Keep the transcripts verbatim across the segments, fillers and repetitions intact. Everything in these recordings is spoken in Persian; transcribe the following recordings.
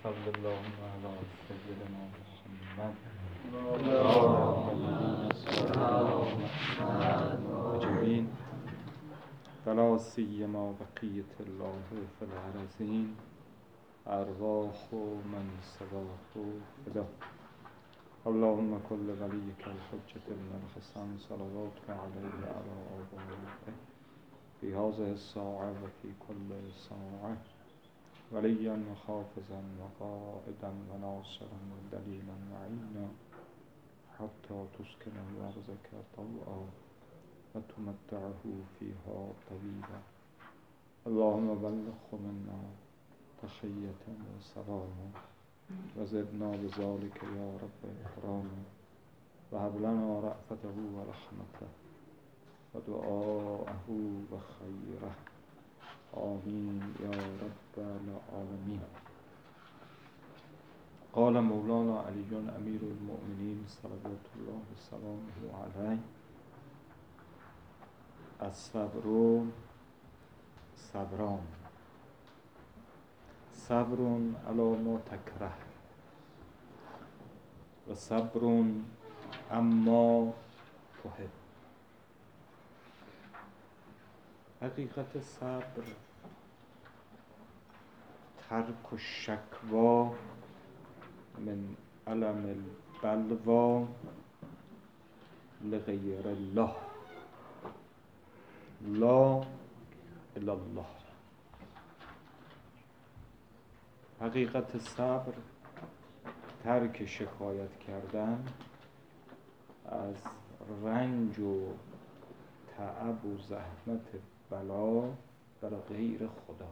صلی اللهم علی سیدنا محمد اجمعین ولا سیما بقیة الله فی الارضین ارواح من سواه فدا. اللهم کل ولیک الحجة ابن الحسن صلواتک علیه و علی آبائه فی هذه الساعة و فی کل ساعة ولیا و حافظا و قائدا و ناصرا و دلیلا و عینا حتی تسکنه ارضک طوعا و تمتعه فیها طویلا. اللهم بلغه منا تحیة و سلاما و زدنا بذلك یا رب اکراما و هب لنا رأفته و رحمته و دعاءه و خیره. آمین یا رب العالمین. قال مولانا علی امیر المؤمنین صلوات الله وسلامه علیه: الصبر صبران، صبر علی ما تکره و صبر اما تحب. حقیقت صبر ترک الشکوا من علم البلوا لغیر الله لا الی الله. حقیقت صبر ترک شکایت کردن از رنج و تعب و زحمت بلا بر غیر خدا.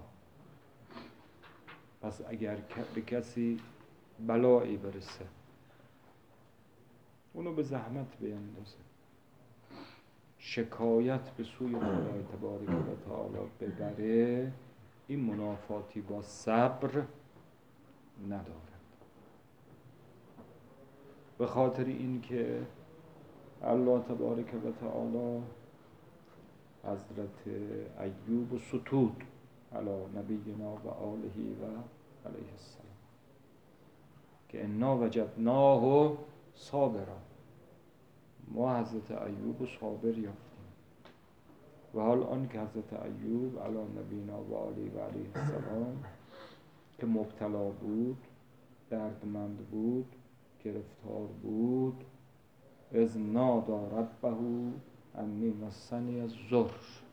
پس اگر به کسی بلایی برسه اونو به زحمت بیندازه، شکایت به سوی خدای تبارک و تعالی ببره، این منافاتی با صبر ندارد. به خاطر این که الله تبارک و تعالی حضرت ایوب و ستود علی نبینا و آله و علیه السلام که انا وجدناه صابرا، ما حضرت ایوب و صابر یافتیم. و حال آن که حضرت ایوب علی نبینا و آله و علیه السلام که مبتلا بود، دردمند بود، گرفتار بود، اذ نادی ربه انی مسنی الضر،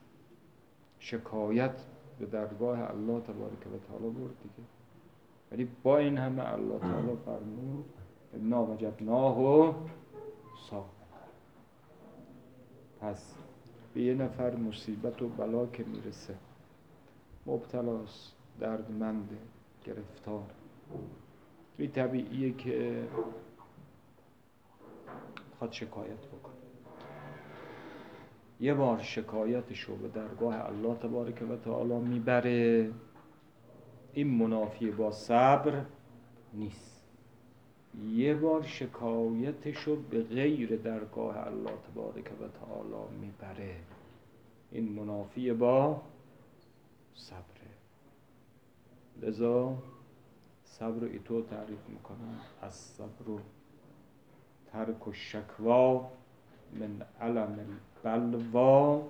شکایت به درگاه الله تبارک و تعالی برد دیگه. ولی با این همه الله تعالی فرمود انا وجدناه صابرا. پس به یه نفر مصیبت و بلا که میرسه، مبتلاست، دردمنده، گرفتار، این طبیعیه که خود شکایت بکنه. یه بار شکایتشو به درگاه الله تبارک و تعالی میبره، این منافی با صبر نیست. یه بار شکایتشو به غیر درگاه الله تبارک و تعالی میبره، این منافی با صبره. لذا صبر ایتو تعریف میکنن: از صبر ترک الشکوا من علم البلوا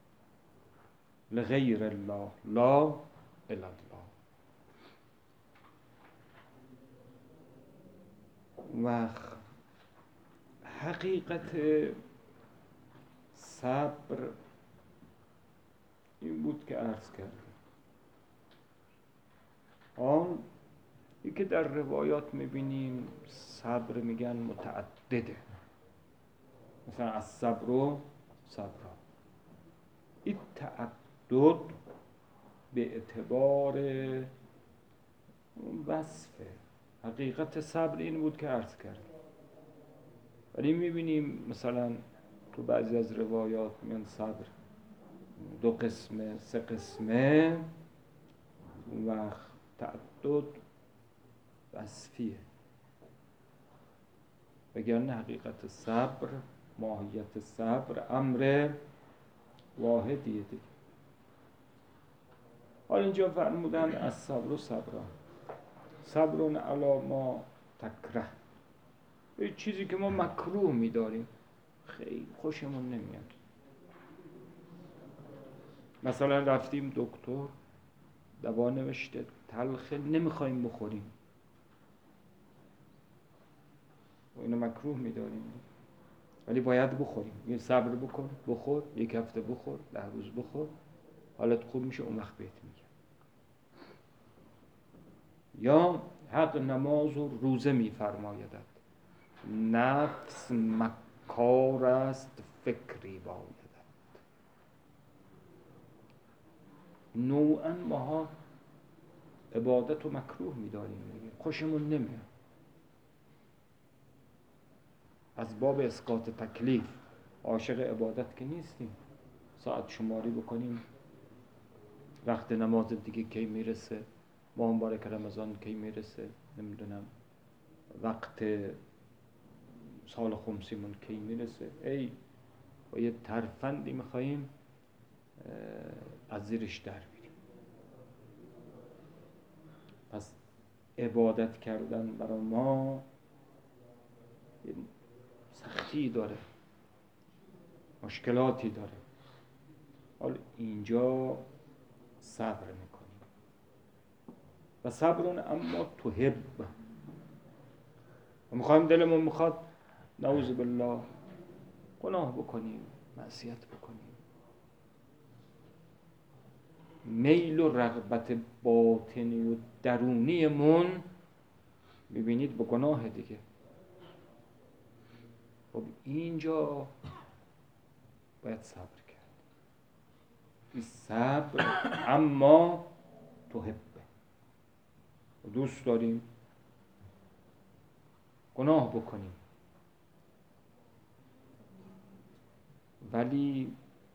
لغیر الله لا الی الله. و حقیقت صبر این بود که عرض کردم. آن ای که در روایات میبینیم صبر میگن متعدده، مثلا از صبر و صبر، این تعدد به اعتبار وصفه. حقیقت صبر این بود که عرض کردم. ولی میبینیم مثلا تو بعضی از روایات میگن صبر دو قسمه، سه قسمه، و تعدد وصفیه. وگرنه حقیقت صبر، ماهیت صبر امر واحدیه دیگه. حالا اینجا فرمودن از صبر و صبران. صبر علی ما تکره، یه چیزی که ما مکروه می‌داریم خیلی خوشمون نمیاد. مثلا رفتیم دکتر دوا نوشته تلخه نمیخوایم بخوریم و اینو مکروه می‌داریم، ولی باید بخوریم. یه صبر بکن، بخور، یک هفته بخور، ده روز بخور، حالت خوب میشه، اون وقت بهت میگم. یا حق نماز و روزه میفرمایدد، نفس مکار است فکری بایدد. نوعا ماها عبادت رو مکروه میداریم دیگه، خوشمون نمیاد. از باب اسقاط تکلیف عاشق عبادت که نیستیم. ساعت شماری بکنیم وقت نماز دیگه کی میرسه، ماه مبارک رمضان کی میرسه، نمیدونم وقت سال خمسیمون کی میرسه. ای با یه ترفندی میخواییم از زیرش در بیریم. پس عبادت کردن برای ما سختی داره، مشکلاتی داره. حالا اینجا صبر میکنیم و صبرون اما تحب، و میخوایم دلمون میخواد نعوذ بالله گناه بکنیم، معصیت بکنیم. میل و رغبت باطنی و درونیمون میبینید با گناه دیگه. خب اینجا باید صبر کرد. این صبر اما تحبه، دوست داریم گناه بکنیم ولی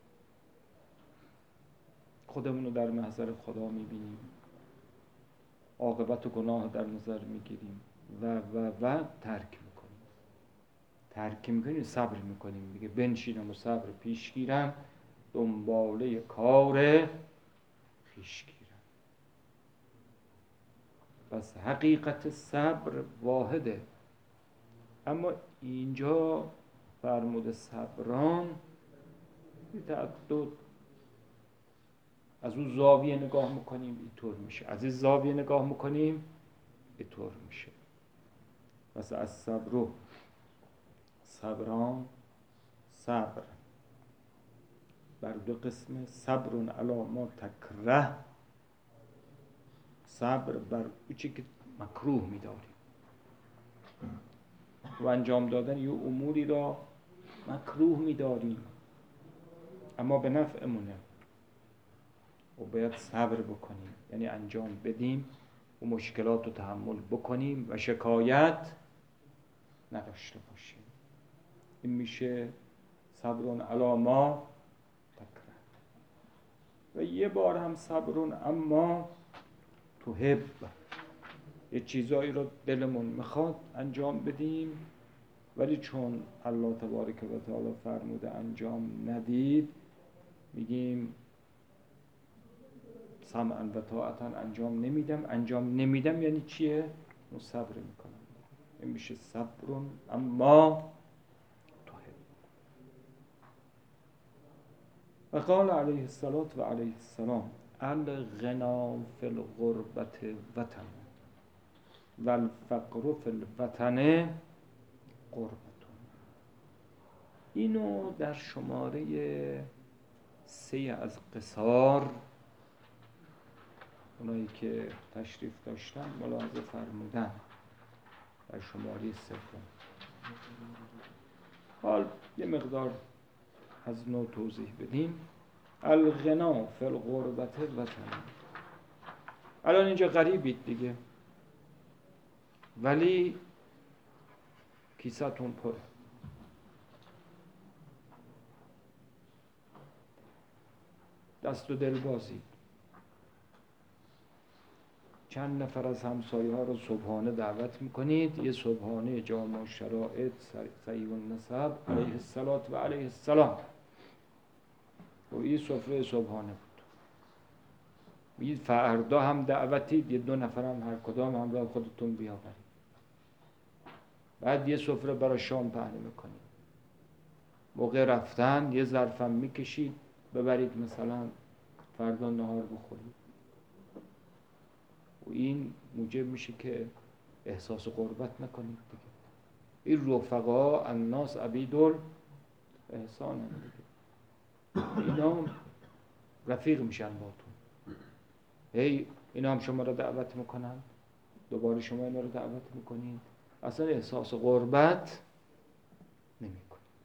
خودمون رو در محضر خدا میبینیم، عاقبت گناه در نظر میگیریم و و و ترک میکنیم. ترک میکنیم، صبر میکنیم دیگه. بنشینم و صبر پیش گیرم، دنباله کار خویش گیرم. پس حقیقت صبر واحده، اما اینجا فرمود صبران بی تعدد. از اون زاویه نگاه میکنیم اینطور میشه، از این زاویه نگاه میکنیم اینطور میشه. مثلا از صبر صبران، صبر بر دو قسمه. صبرون علی ما تکره، صبر بر اون چی که مکروه میداریم و انجام دادن یه اموری را مکروه میداریم اما به نفعمونه و باید صبر بکنیم، یعنی انجام بدیم و مشکلات رو تحمل بکنیم و شکایت نداشته باشیم. این میشه صبرون علی ما تکره. و یه بار هم صبرون اما تحب، یه چیزایی رو دلمون میخواد انجام بدیم ولی چون الله تبارک و تعالی فرموده انجام ندید، میگیم سمعا و طاعتا انجام نمیدم. انجام نمیدم یعنی چیه؟ صبر میکنم. این میشه صبرون اما تحب. و قال علیه الصلاة و علیه السلام الغنا فی الغربت وطن و الفقر فی الوطن قربتون. اینو در شماره سه از قصار اونایی که تشریف داشتن ملاحظه فرمودن، در شماره سوم. حال یه مقدار از نو توضیح بدیم. الغنا فی الغربت وطن. الان اینجا غریبید دیگه ولی کیسه‌تون پره. دست و دل بازی. چند نفر از همسایه ها رو صبحانه دعوت میکنید، یه صبحانه جامع شرائط صحیح النسب علیه الصلاة و علیه السلام و این سفره صبحانه بود. میگید فردا هم دعوتید، یه دو نفر هم هر کدام همراه خودتون بیاورید، بعد یه سفره برای شام پهن میکنید، موقع رفتن یه ظرفم میکشید ببرید مثلا فردا نهار بخورید. و این موجب میشه که احساس غربت نکنید دیگه. این رفقا الناس عبیدال احسان هم دیگه، اینا رفیق میشن باتون. هی اینا هم شما رو دعوت میکنن، دوباره شما اینا رو دعوت میکنید، اصلا احساس غربت نمیکنید.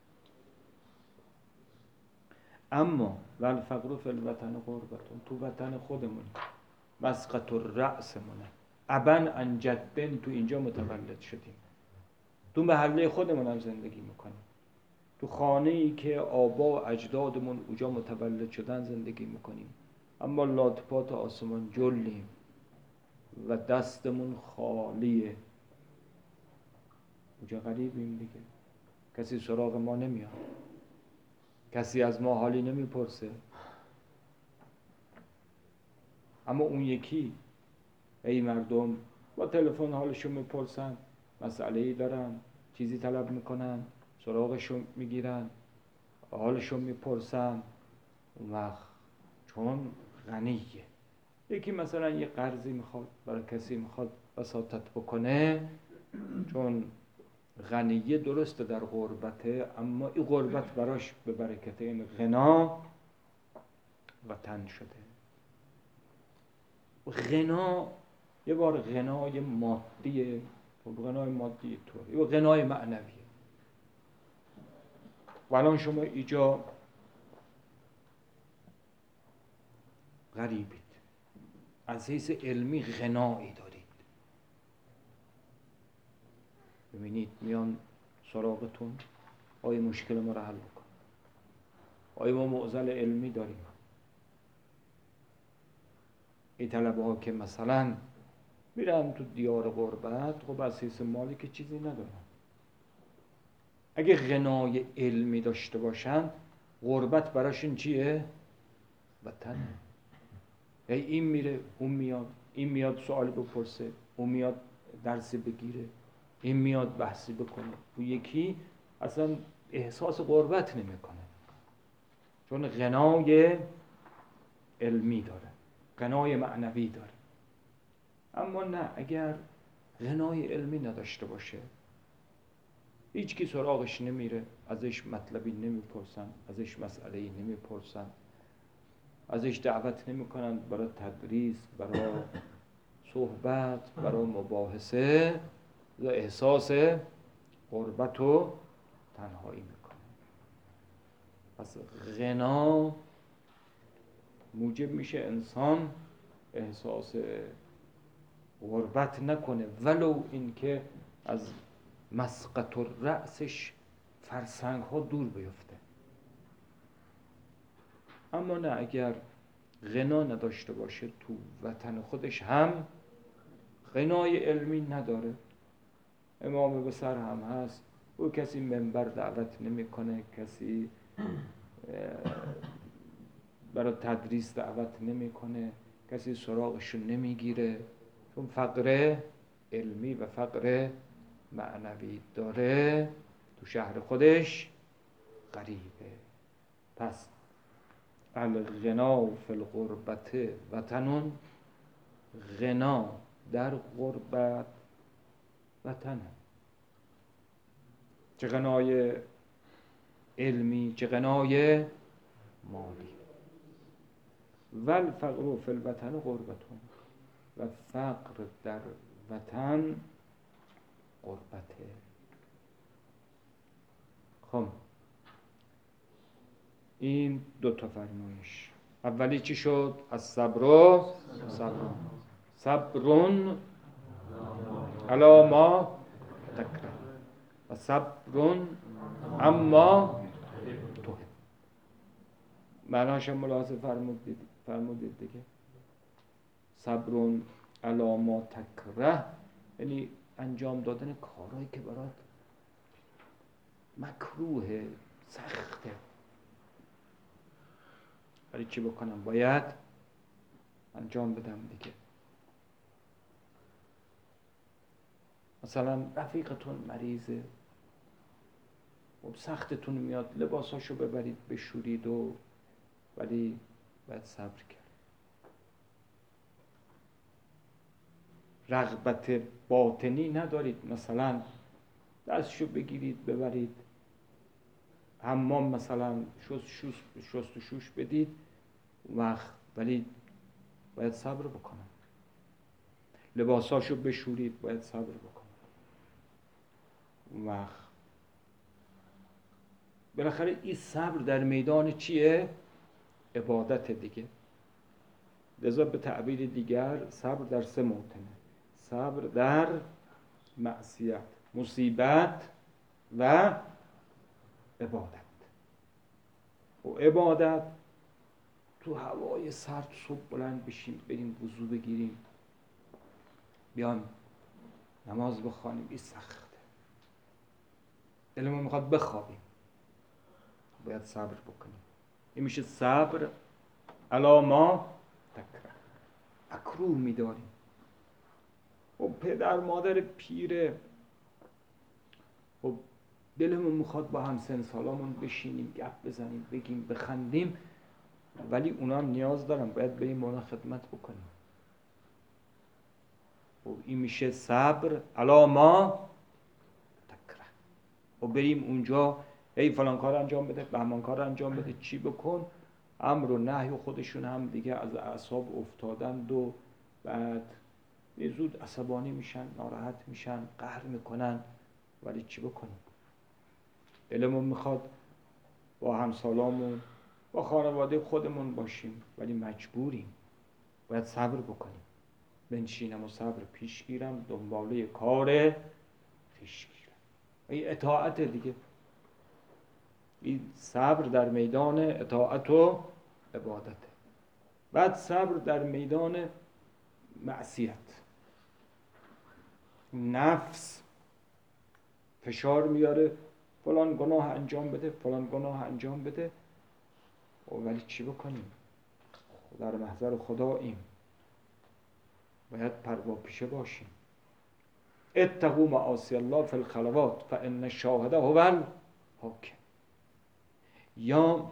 اما والفقر فی الوطن غربتون، تو وطن خودمون مسقط الرأسمونه، ابن عن جدن، تو اینجا متولد شدیم، تو محله خودمون هم زندگی میکنیم، تو خانه ای که آبا و اجدادمون اونجا متولد شدن زندگی میکنیم، اما لاتپات آسمان جلیم و دستمون خالیه. اونجا غریبیم دیگه، کسی سراغ ما نمیاد، کسی از ما حالی نمیپرسه. اما اون یکی ای مردم با تلفن حالشون میپرسن، مسئله‌ای دارن، چیزی طلب میکنن، سراغشون میگیرن، حالشون میپرسن. اون وقت چون غنیه، یکی مثلا یه قرضی میخواد برای کسی میخواد وساطت بکنه، چون غنیه درسته در غربته، اما این غربت براش به برکت این غنا وطن شده. غنا یه بار غنای مادیه، غنای مادی طوری، و غنای معنویه. و الان شما اینجا غریبید، از حیث علمی غنایی دارید، ببینید میان سراغتون، آیا مشکل ما رو حل بکن، آیا ما معضل علمی داریم. این طلبه ها که مثلا میرن تو دیار غربت، خب از حیث مالی که چیزی ندارن، اگه غنای علمی داشته باشن، غربت براشون چیه؟ وطنه. این میره اون میاد، این میاد سوالی بپرسه، اون میاد درسی بگیره، این میاد بحثی بکنه. و یکی اصلا احساس غربت نمیکنه، چون غنای علمی داره، غنای معنوی داره. اما نه، اگر غنای علمی نداشته باشه، هیچ کی سراغش نمیره، ازش مطلبی نمیپرسن، ازش مسئله‌ای نمیپرسن، ازش دعوت نمیکنن برای تدریس، برای صحبت، برای مباحثه، و احساس غربت و تنهایی میکنه. پس غنا موجب میشه انسان احساس غربت نکنه، ولو اینکه از مسقط الرأسش فرسنگ ها دور بیفته. اما نه، اگر غنا نداشته باشه، تو وطن خودش هم غنای علمی نداره، امام به سر هم هست، او کسی منبر دعوت نمیکنه، کسی برای تدریس دعوت نمیکنه، کسی سراغشون نمیگیره، چون فقر علمی و فقر معنوی داره، تو شهر خودش غریبه. پس الغنا فی الغربت وطنون، غنا در غربت وطنه. چه غنای علمی، چه غنای مالی. والفقر فی الوطن غربتون، و فقر در وطن غربته. خب این دو تا فرمایش. اولی چی شد؟ از صبر صبرون صبرون علی ما تکره و صبرون اما تو. معناش ملاحظه فرمودید فرمودید دیگه. صبرون علی ما تکره یعنی انجام دادن کارهایی که برات مکروه، سخته. ولی چی بکنم؟ باید انجام بدم دیگه. مثلا رفیقتون مریضه و سختتون میاد لباساشو ببرید بشورید و ولی باید صبر کرد. رغبت باطنی ندارید، مثلا دستشو بگیرید ببرید حمام، مثلا شست شست شست و شوش بدید وقت، ولی باید صبر بکنم. لباساشو بشورید باید صبر بکنم. وقت بالاخره این صبر در میدان چیه؟ عبادت دیگه. لذا به تعبیر دیگر صبر در سه موطنه: صبر در معصیت، مصیبت و عبادت. و عبادت تو هوای سرد صبح بلند بشیم بریم وضو بگیریم بیان نماز بخوانیم، این سخته، دلمون میخواد بخوابیم، باید صبر بکنیم. این میشه صبر علی ما تکره، مکروه میداریم. و پدر مادر پیره و دلمون میخواد با همسن سالامون بشینیم گپ بزنیم بگیم بخندیم، ولی اونا هم نیاز دارن، باید بریم اونا خدمت بکنیم. و این میشه صبر علی ما تکره. و بریم اونجا ای فلان کار انجام بده، بهمان کار انجام بده، چی بکن، امر و نهی و خودشون هم دیگه از اعصاب افتادند و بعد زود عصبانی میشن، ناراحت میشن، قهر میکنن، ولی چی بکنیم؟ دلمون میخواد با همسالامون با خانواده خودمون باشیم، ولی مجبوریم، باید صبر بکنیم. بنشینم و صبر پیش گیرم، دنباله کار پیش گیرم. این اطاعت دیگه. این صبر در میدان اطاعت و عبادته. بعد صبر در میدان معصیت. نفس فشار میاره فلان گناه انجام بده، فلان گناه انجام بده، ولی چی بکنیم؟ در محضر خداییم، باید پرواپیشه باشیم. اتقوا معاصی الله فی الخلوات فان الشاهد هو الحاکم. یا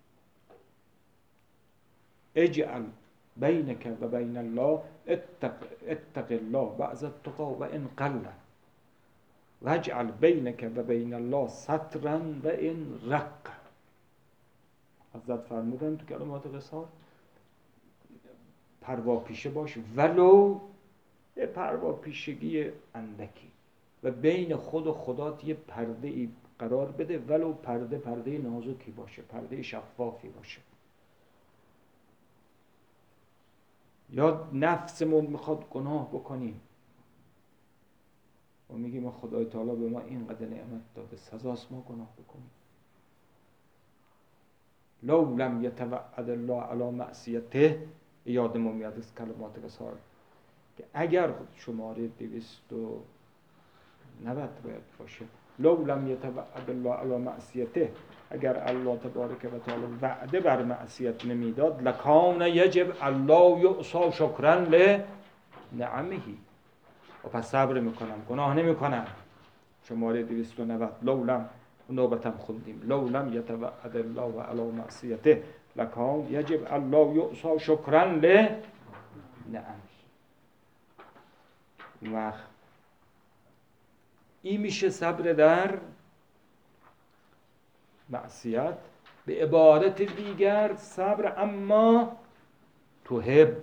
اجعل بینک و بین الله اتق, اتق الله بعض التقا و ان قل و اجعل بینک و بین الله سترا و ان رق. حضرت فرمودن تو کلمات قصار پرواپیشه باش، ولو یه پرواپیشگی اندکی، و بین خود و خدات یه پرده ای قرار بده، ولو پرده پرده نازکی باشه، پرده شفافی باشه. یا نفسمون میخواد گناه بکنیم و میگیم خدای تعالی به ما اینقدر نعمت داده، سزاست ما گناه بکنیم. لو لم یتوعد الله علی معصیته، یادمون میاد از کلمات قصار که اگر شماره دویست و نود باید باشه، لو لم یتوعد الله علی معصیته، اگر الله تبارک و تعالی وعده بر معصیت نمیداد، لکان یجب الله یعصی شکرا لنعمه، و پس صبر میکنم گناه نمیکنم. شماره دویست و نود لو لم، نوبتم خوندیم، لو لم یتوعد الله علی معصیته لکان یجب الله یعصی شکرا لنعمه. وقت این میشه صبر در معصیت. به عبارت دیگر صبر اما تحب،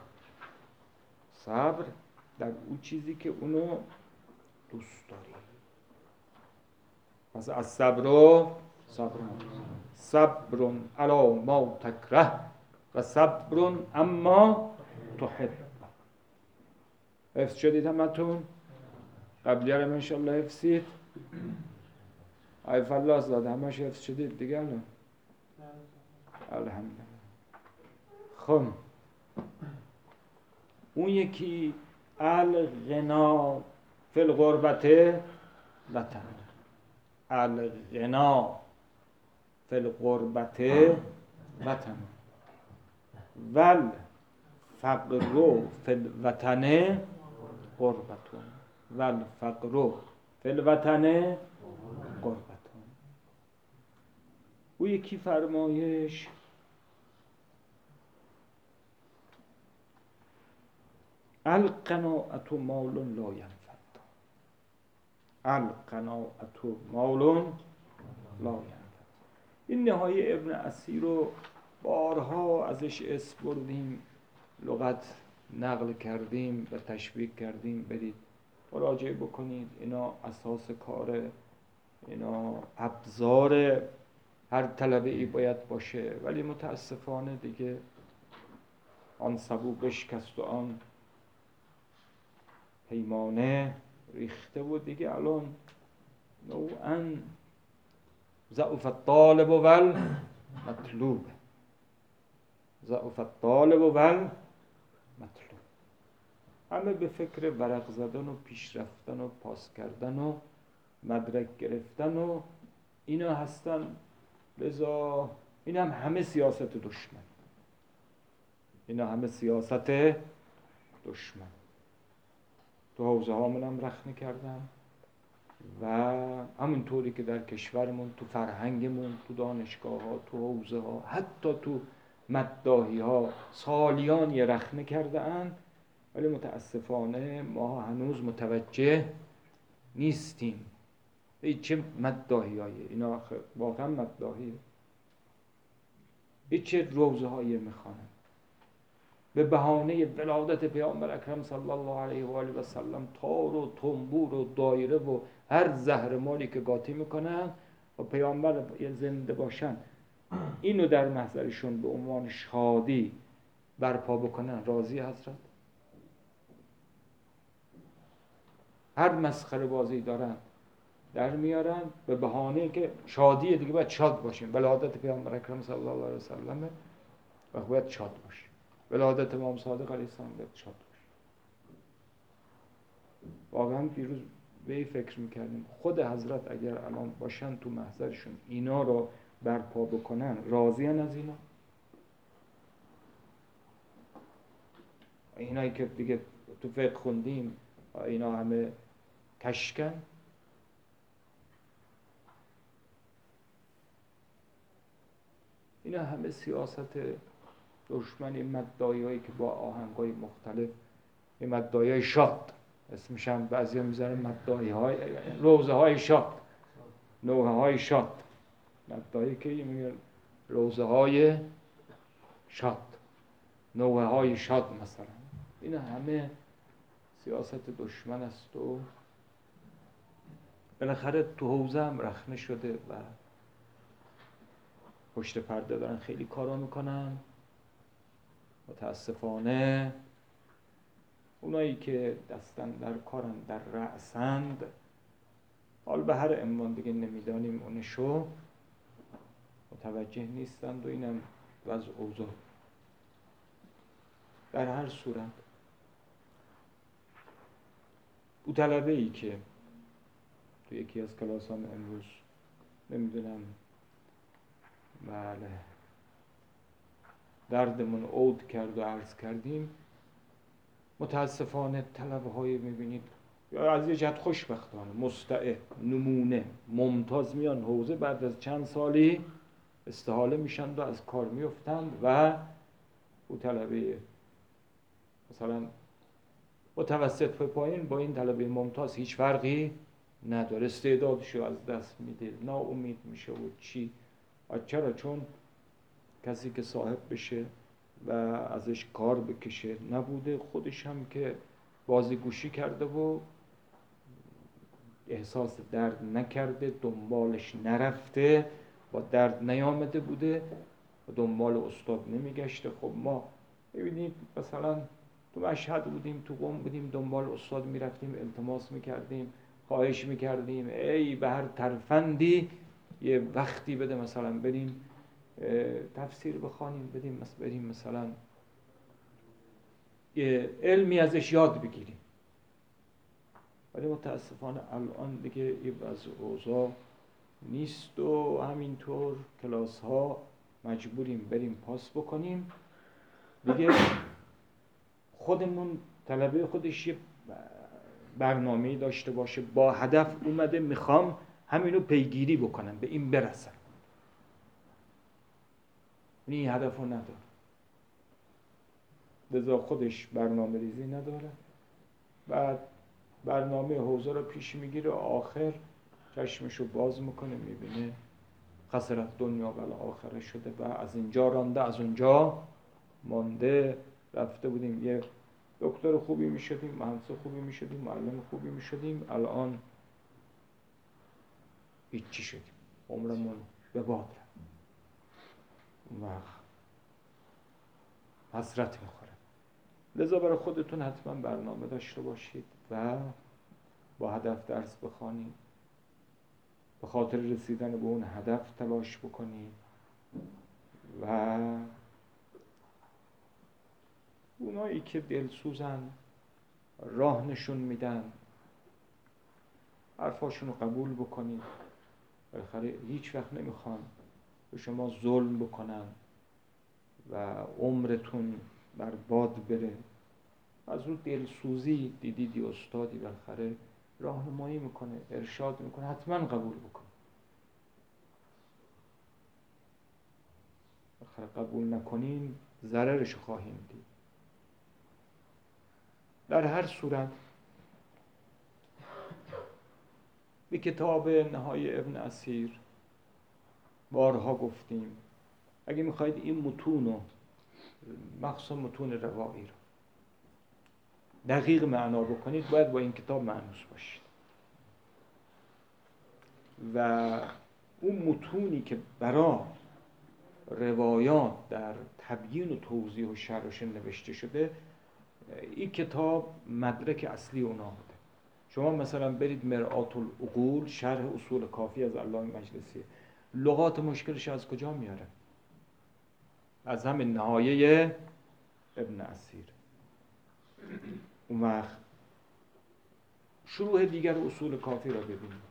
صبر در اون چیزی که اونو دوست داری. پس از صبر و صبر صبر علی ما تکره و صبر اما تحب. حفظ شدید همتون؟ قبلی هم انشالله حفظید؟ آی فلاس داده همش حفظ شدید دیگه الان؟ الحمدلله. خب اون یکی الغنا فی الغربت وطن، الغنا فی الغربت وطن، ول فقر فی الوطن غربتون و الفقر فی الوطن غربتون. او یکی فرمایش القناعة مال لا ینفد، القناعة مال لا ینفد. این نهایه ابن عصیر رو بارها ازش اسم بردیم، لغت نقل کردیم و تشویق کردیم، برید مراجعه بکنید. اینا اساس کاره، اینا ابزار هر طلبه ای باید باشه، ولی متاسفانه دیگه آن سبو بشکست و آن پیمانه ریخته بود دیگه. الان نوعاً ضعف الطالب و المطلوب، ضعف الطالب و المطلوب. همه به فکر ورق زدن و پیش رفتن و پاس کردن و مدرک گرفتن و اینا هستن. لذا این هم همه سیاست دشمن، اینا همه سیاست دشمن. تو حوزه هامون هم رخنه کردن و همونطوری که در کشورمون، تو فرهنگمون، تو دانشگاه ها، تو حوزه ها، حتی تو مداحی ها سالیان یه رخنه کرده اند، ولی متاسفانه ما هنوز متوجه نیستیم. این چه مداحی هایی، اینا واقعا مداحیه. این چه روزه هایی میخوانن به بهانه ولادت پیامبر اکرم صلی الله علیه و آله و سلم، تار و تنبور و دایره و هر زهر مالی که قاطی میکنن و پیامبر زنده باشن اینو در محضرشون به عنوان شادی برپا بکنن. راضی حضرت؟ هر مسخره بازی دارن در میارن به بهانه که شادیه دیگه، باید شاد باشیم، ولادت پیامبر اکرم صلی الله علیه و سلم و باید شاد باشیم، ولادت امام صادق علیه السلام باید شاد باشیم. واقعا دیروز به این فکر میکردیم خود حضرت اگر الان باشن تو محضرشون اینا رو برپا بکنن، راضیان از اینا؟ اینایی که دیگه تو فقه خوندیم اینا همه کشکن. اینا همه سیاست دشمن. این مدعایی هایی که با آهنگای مختلف، این مدعایی های شاد اسمش هم بعضی ها میذارن مدعایی های روزه های شاد، نوحه های شاد، مدعایی که میگن روزه های شاد، نوحه های شاد مثلا. اینا همه سیاست دشمن است و بالاخره تو حوزه هم رخنه شده و پشت پرده دارن خیلی کارا میکنن. متاسفانه اونایی که دستن در کارن، در رأسند، حال به هر عنوان دیگه نمیدانیم اونشو، متوجه نیستند و اینم وضع اوضاع. در هر صورت او طلبه ای که تو یکی از کلاسام امروز نمیدونم بله دردمون عود کرد و عرض کردیم، متاسفانه طلبه های میبینید یا از یه جهت خوشبختانه مستعد، نمونه، ممتاز میان حوزه، بعد از چند سالی استحاله میشن و از کار میفتن و او طلبه مثلا متوسط به پایین با این طلبه ممتاز هیچ فرقی نداره، استعدادشو از دست میده، ناامید میشه. و چی؟ چرا؟ چون کسی که صاحب بشه و ازش کار بکشه نبوده، خودش هم که بازیگوشی کرده و احساس درد نکرده، دنبالش نرفته، با درد نیامده بوده و دنبال استاد نمیگشته. خب ما ببینید مثلا تو مشهد بودیم، تو قم بودیم، دنبال استاد میرفتیم، التماس میکردیم، خواهش میکردیم ای به هر ترفندی یه وقتی بده، مثلا بریم تفسیر بخوانیم، بدیم بریم مثلا یه علمی ازش یاد بگیریم. ولی متاسفانه الان دیگه این وضع اوضاع نیست و همینطور کلاس ها مجبوریم بریم پاس بکنیم دیگه. خودمون طلبه خودش یه برنامه‌ای داشته باشه، با هدف اومده میخوام همینو پیگیری بکنم، به این برسم. این هدف رو نداره، لذا خودش برنامه ریزی نداره، بعد برنامه حوزه رو پیش میگیره، آخر چشمشو باز میکنه میبینه خسرت دنیا و آخره شده و از اینجا رانده از اونجا مانده. رفته بودیم یه دکتر خوبی میشدیم، مهندس خوبی میشدیم، معلم خوبی میشدیم، الان هیچی شدیم، عمرمون به باد رفت. اون وقت حسرت میخوره. لذا برای خودتون حتما برنامه داشته باشید و با هدف درس بخوانید، به خاطر رسیدن به اون هدف تلاش بکنید و اونایی که دلسوزن، راه نشون میدن، حرفاشون رو قبول بکنید. بالاخره هیچ وقت نمیخوان به شما ظلم بکنن و عمرتون برباد بره. از اون دلسوزی دیدید استادی بالاخره راهنمایی میکنه، ارشاد میکنه، حتما قبول بکن. بالاخره قبول نکنین ضررش خواهیم دید. در هر صورت به کتاب نهای ابن اسیر بارها گفتیم اگه میخواید این متون رو، مخصوصا متون روایی رو دقیق معنا بکنید، باید با این کتاب معنوس باشید و اون متونی که برای روایات در تبیین و توضیح و شرح نوشته شده، این کتاب مدرک اصلی اونا بوده. شما مثلا برید مرآت العقول شرح اصول کافی از علامه مجلسی، لغات مشکلش از کجا میاره؟ از همین نهایه ابن اسیر. اون وقت شروح دیگر اصول کافی را ببینید،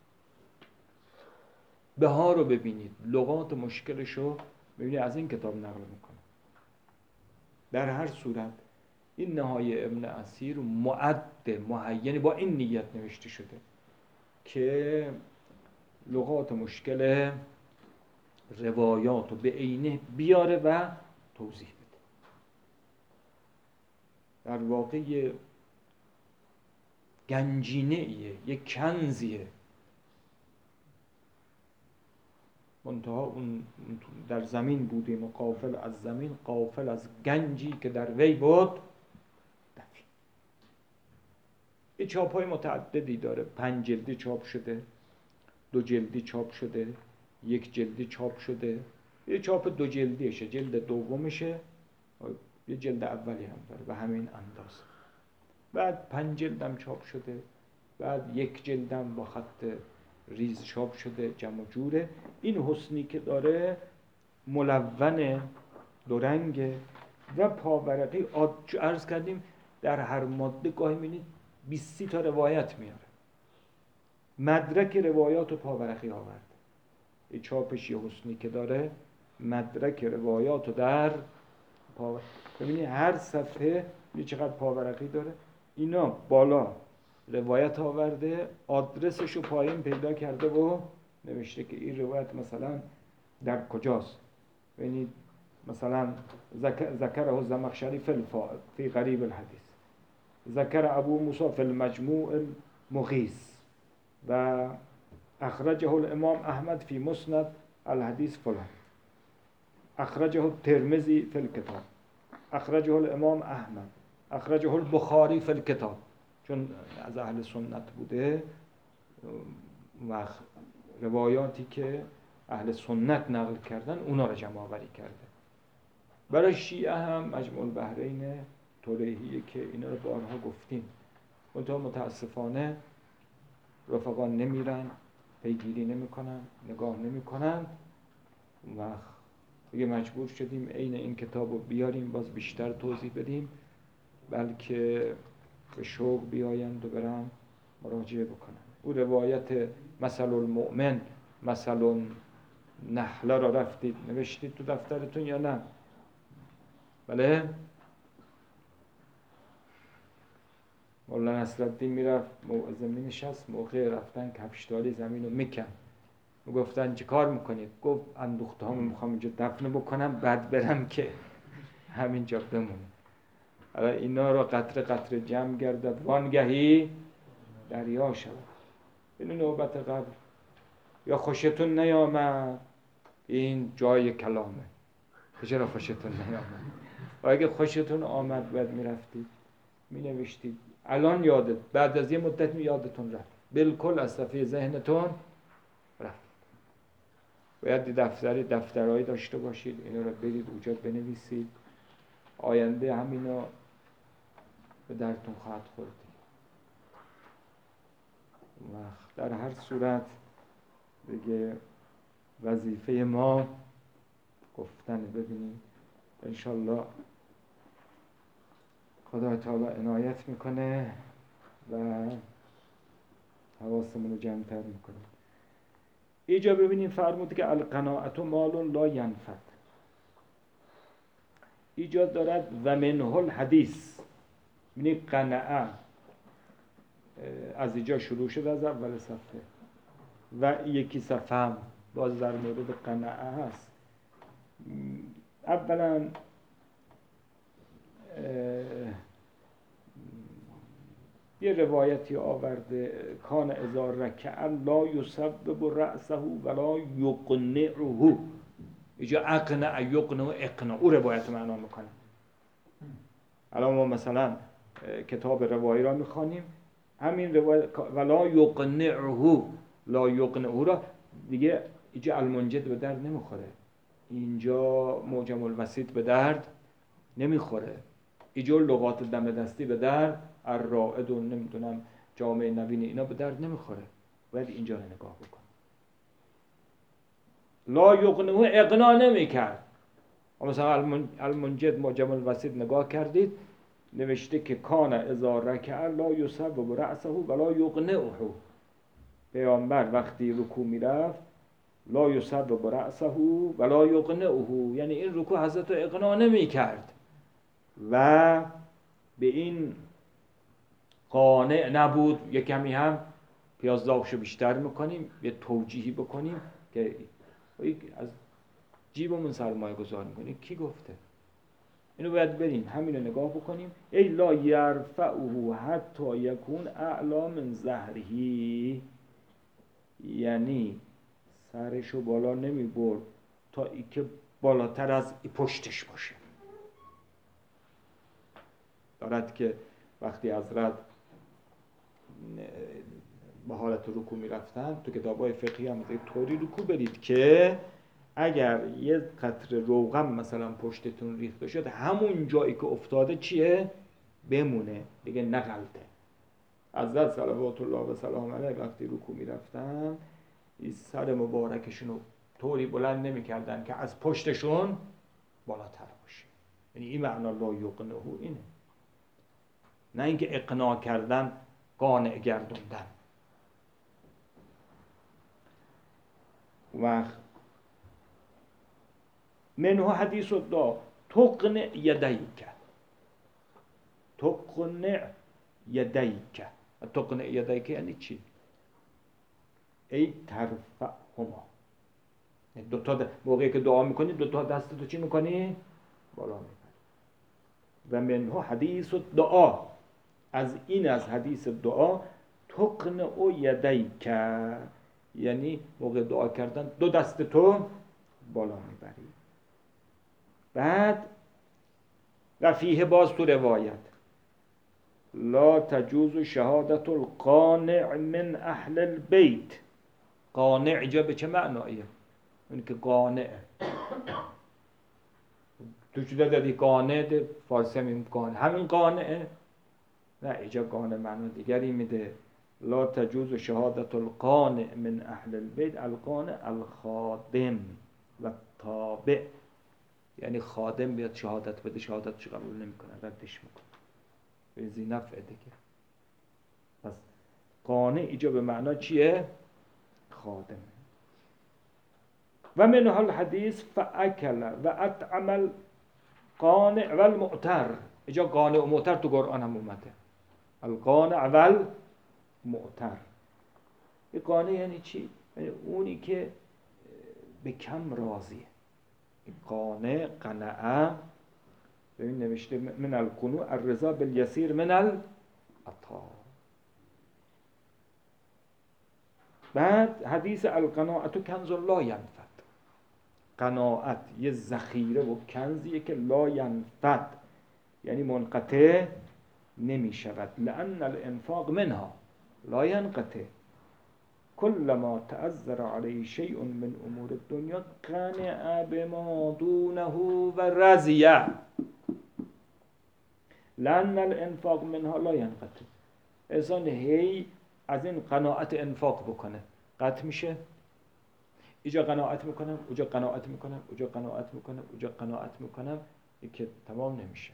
بها رو ببینید، لغات مشکلش رو ببینید، از این کتاب نقل میکنه. در هر صورت این نهایه ابن اسیر معد معین با این نیت نوشته شده که لغات مشکل روایات رو به عینه بیاره و توضیح بده. در واقع یه گنجینه ایه، یه کنزیه، منتها اون در زمین بودیم و غافل از زمین، غافل از گنجی که در وی بود. این چاپ های متعددی داره، پنج جلدی چاپ شده، دو جلدی چاپ شده، یک جلدی چاپ شده. یه چاپ دو جلدیشه، جلد دومشه، یه جلد اولی هم داره به همین اندازه. بعد پنج جلدم چاپ شده، بعد یک جلدم با خط ریز چاپ شده، جمع جوره. این حسنی که داره ملون دو رنگه و پاورقی. عرض کردیم در هر ماده گاهی می‌بینید بیست تا روایت میاره، مدرک روایات و پاورقی آورد. این چاپش یه حسنی که داره، مدرک روایات و در پاورقی. ببینید هر صفحه یه چقدر پاورقی داره. اینا بالا روایت آورده، آدرسشو پایین پیدا کرده و نوشته که این روایت مثلا در کجاست. ببینید مثلا ذکره الزمخشری فی الفائق فی غریب الحدیث، ذکر ابو موسی فی المجموع المغیث و اخرجه الامام احمد فی مسند الحدیث فلان، اخرجه الترمذی فی الکتاب، اخرجه الامام احمد، اخرجه البخاری فی الکتاب. چون از اهل سنت بوده و روایاتی که اهل سنت نقل کردن اونا رو جمع آوری کرده. برای شیعه هم مجموع البحرین طليحیه که اینا رو بارها گفتیم، منتها متاسفانه رفقان نمیرن، پیگیری نمیکنن، نگاه نمیکنن و دیگه مجبور شدیم عین این کتاب رو بیاریم باز بیشتر توضیح بدیم، بلکه به شوق بیایند و برن مراجعه بکنن. او روایت مثل المؤمن مثل نحله را رفتید نوشتید تو دفترتون یا نه؟ بله؟ مولانا نصرالدین میرفت موعظه می نشست، موقع رفتن کفشداری زمین رو میکن. گفتن چه کار میکنید؟ گفت اندوخته هامو میخوام اینجا دفن بکنم بعد برم که همینجا بمونه. حالا اینا رو قطره قطره جمع گردد وانگهی دریا شود. این نوبت قبل یا خوشتون نیامد، این جای کلامه. چرا خوشتون نیامد؟ و اگه خوشتون آمد باید میرفتید مینوشتید. الان یادت، بعد از یه مدت یادتون رفت، بالکل از صفحه ذهنتون رفت. باید دفتری دفترهایی داشته باشید، اینا رو برید اونجا بنویسید. آینده همینا به درتون خواهد خورد. و در هر صورت دیگه وظیفه ما گفتن. ببینیم انشالله خدا تعالی عنایت میکنه و حواسمون رو جمع‌تر میکنه. اینجا ببینیم فرمود که القناعت مال لا ینفد. اینجا دارد و منه الحدیث، یعنی قناعه از اینجا شروع شد از اول صفحه و یکی صفحه هم باز در مورد قناعه هست. اولا یه روایتی آورده کان اذا رکع لا یصبب رأسه ولا یقنعه. اینجا اقنع یقنع اقنع او روایت معنا میکنه. الان ما مثلا کتاب روایی را میخوانیم، همین روایت ولا یقنعه لا یقنعه را دیگه اینجا المنجد به درد نمیخوره، اینجا معجم الوسیط به درد نمیخوره، اینجا لغات دم دستی به درد الرائد و نمیدونم جامعه نوین اینا به درد نمیخوره. باید اینجا رو نگاه بکن. لا یقنعه اقناع نمیکرد. مثلا المنجد معجم الوسیط نگاه کردید نوشته که کان اذا رکع لا یصبب رأسه ولا یقنعه. پیامبر وقتی رکوع میرفت لا یصبب رأسه ولا یقنعه، یعنی این رکوع حضرت رو اقناع نمیکرد و به این قانع نبود. یه کمی هم پیازداغشو بیشتر میکنیم، یه توجیهی بکنیم که از جیبمون سرمایه گذار میکنیم. کی گفته؟ اینو باید بریم همینو نگاه بکنیم. ای لا یرفعه حتی یکون اعلا من ظهره، یعنی سرشو بالا نمی برد تا ای که بالاتر از ای پشتش باشه. دارد که وقتی حضرت به حالت رکوع می رفتن تو کتاب‌های فقهی هم طوری رکوع برید که اگر یه قطره روغن مثلا پشتتون ریخته شد همون جایی که افتاده چیه؟ بمونه دیگه، نغلطه. حضرت صلوات الله و سلام علیه وقتی رکوع می رفتن این سر مبارکشون رو طوری بلند نمی کردن که از پشتشون بالاتر باشه. یعنی این معنا لا یقنعه اینه، نه اینکه اقناع کردن قانع گردوندن. و منه حدیث الدعا تقنع یدیک، تقنع یدیک. تقنع یدیک یعنی چی؟ ای ترفعهما، دو تا موقعی که دعا میکنی دو تا دستتو چی میکنی؟ بالا میبری. و منه حدیث الدعا، از این از حدیث دعا تقنع یدیک، یعنی موقع دعا کردن دو دست تو بالا میبری. بعد و فیه باز تو روایت لا تجوز شهادت القانع من اهل البیت. قانع اینجا به چه معنایه؟ اون که قانع تو چیزا دادی قانع فارسی همین قانع همین قانعه؟ نه اینجا قانع معنی دیگری میده. لا تجوز شهادت القانع من اهل البیت. القانع الخادم و تابع، یعنی خادم بیاد شهادت بده شهادتش قبول نمیکنه، ردش میکنه، به زی نفع دیگه. پس قانع اینجا به معنا چیه؟ خادم. و منها الحدیث فاکل و اطعم القانع و المعتر. اینجا قانع و معتر تو قرآن هم اومده. القانع و المعتر. قانع یعنی چی؟ یعنی اونی که به کم راضیه. قانع، قناعه، ببین نوشته من القنوع الرضا بالیسیر من العطا. بعد حدیث القناعت کنز لا ینفد. قناعت یه ذخیره و کنزیه که لا ینفد، یعنی منقطع نمی شود. لأن الانفاق منها لا ینقطع. كلما تعذر عليه شيء من امور الدنيا قنع بما دونه و رضی. لأن الانفاق منها لا ینقطع. انسان هی از این قناعت انفاق بکنه قطع میشه. اینجا قناعت میکنم، اونجا قناعت میکنم، اونجا قناعت میکنم، اونجا قناعت میکنم، این که تمام نمیشه.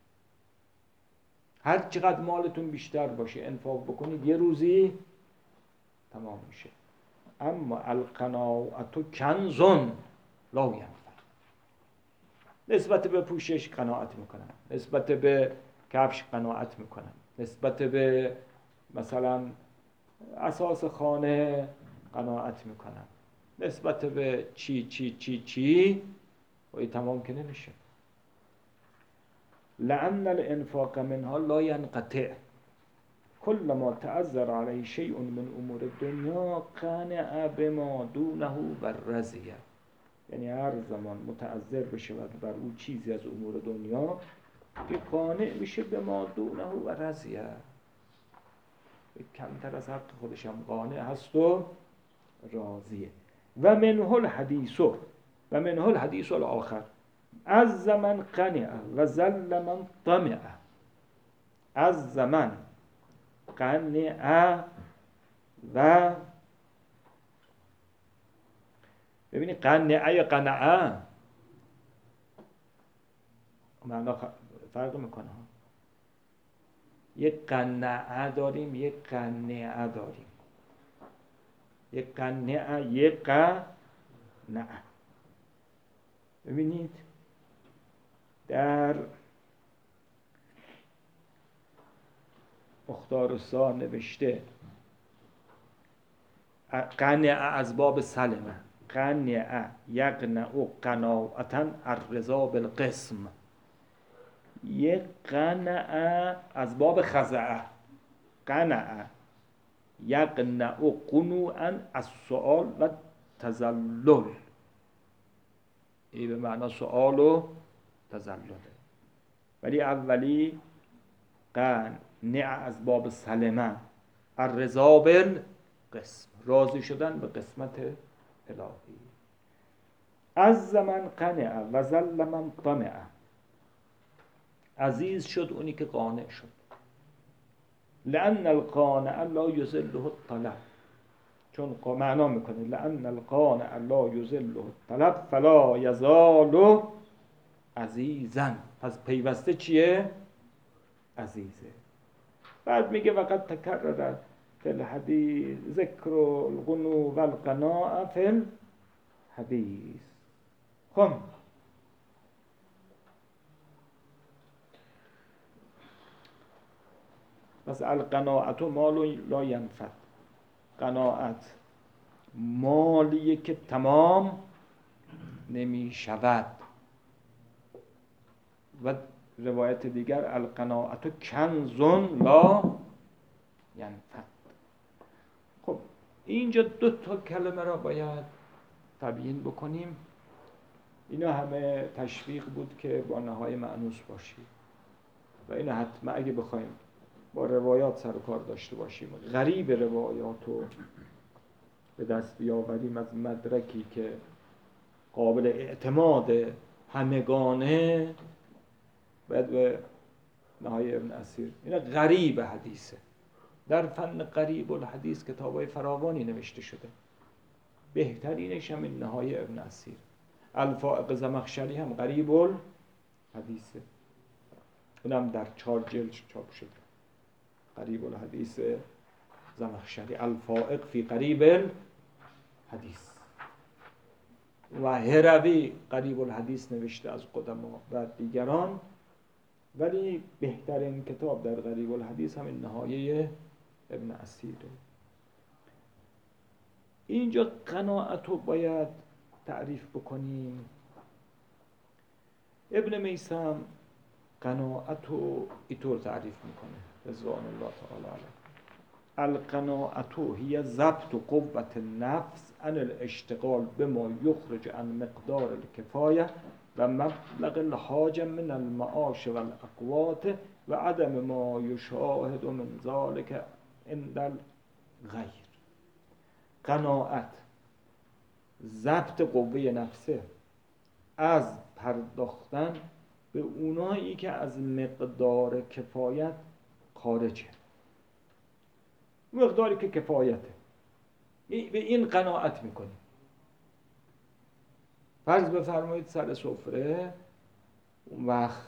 هر چقدر مالتون بیشتر باشه انفاق بکنید یه روزی تمام میشه. اما القناعت کنز لا ینفد. نسبت به پوشش قناعت میکنم، نسبت به کفش قناعت میکنم، نسبت به مثلا اساس خانه قناعت میکنم، نسبت به چی چی چی چی و این تمام که نمیشه. لأن الانفاق منها لا ینقطع. كلما تعذر عليه شيء من امور الدنيا قنع بما دونه و رضی. یعنی هر زمان متعذر بشه بر او چیزی از امور دنیا که قانع میشه به ما دونه و رضی، کمتر از حق خودش هم قانع هست و راضیه. و منه الحدیث و منه الحدیث الاخر از زمن قنع و ذل من طمع. از زمن قنع و ببینید قنعه یا قنعه معنا فرق میکنه. یک قنعه داریم، یک قنعه داریم. یک قنعه، یک قنعه. ببینید در مختارالسا نوشته قنعه از باب سلمه. قنعه یقنع قناعتا الرضا بالقسم. یک قنعه از باب خزعه. قنعه یقنع قنوعا از سؤال و تذلل. این به معنی سؤال و تذلله. ولی اولی قنع از باب سلمه الرضا بالقسم، راضی شدن به قسمت الهی. از زمن قنع و ذل من طمع. عزیز شد اونی که قانع شد. لأن القانع لا یذله الطلب. چون معنا میکنه لأن القانع لا یذله الطلب فلا یزال عزیزا. پس پیوسته چیه؟ عزیزه. بعد میگه وقد تکرر فی الحدیث ذکر الغنو و القناع فی الحدیث. خب پس القناعت مال لا ینفد. قناعت مالیه که تمام نمی شود. و روایت دیگر القناعت کنز لا ینفد. خب اینجا دو تا کلمه را باید تبیین بکنیم. اینا همه تشویق بود که با نهای مأنوس باشید و اینا حتما اگه بخوایم با روایات سر و کار داشته باشیم غریب روایات رو به دست بیاوریم از مدرکی که قابل اعتماد همگانه، باید به نهای ابن اسیر. اینا غریب حدیثه. در فن غریب الحدیث کتابای فراوانی نوشته شده. بهترینش هم این نهای ابن اسیر. الفائق زمخشری هم غریب الحدیثه. اونم در چهار جلد چاپ شده. غریب الحدیث زمخشری، الفائق فی غریب الحدیث. و هروی غریب الحدیث نوشته از قدما و دیگران. ولی بهترین کتاب در غریب الحدیث همین نهایه ابن اسیره. اینجا قناعت رو باید تعریف بکنیم. ابن میثم قناعت رو اینطور تعریف میکنه رضوان الله تعالی علیه: القناعت هی ضبط قوت النفس عن الاشتغال بما یخرج عن مقدار الکفایه و مبلغ الحاجه من المعاش و الاقوات و عدم ما یشاهد من ذلك عند الغیر. قناعت ضبط قوه نفسه از پرداختن به اونایی که از مقدار کفایت خارجه، مقداری که کفایته، به این قناعت میکنیم. فرض بفرمایید سر سفره اون وقت